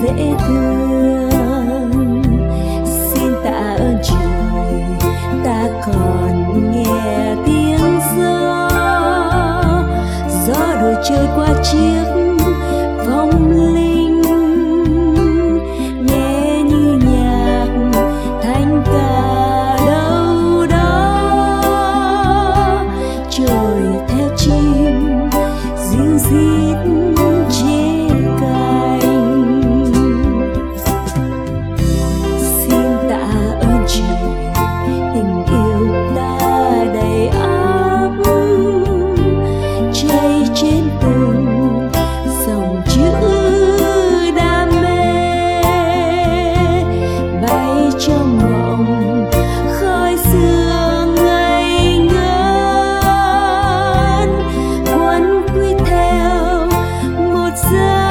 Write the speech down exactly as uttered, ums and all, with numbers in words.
dễ thương. Xin tạ ơn trời ta còn nghe tiếng gió, gió đổi trời qua chiếc phong linh, nghe như nhạc thanh ca đâu đó. Trời theo chim ríu rít chế cánh. Xin tạ ơn trời tình yêu ta đầy áp, chảy trên từng dòng chữ đam mê, bay trong mộng khói sương ngây ngất, quấn quýt theo một giấc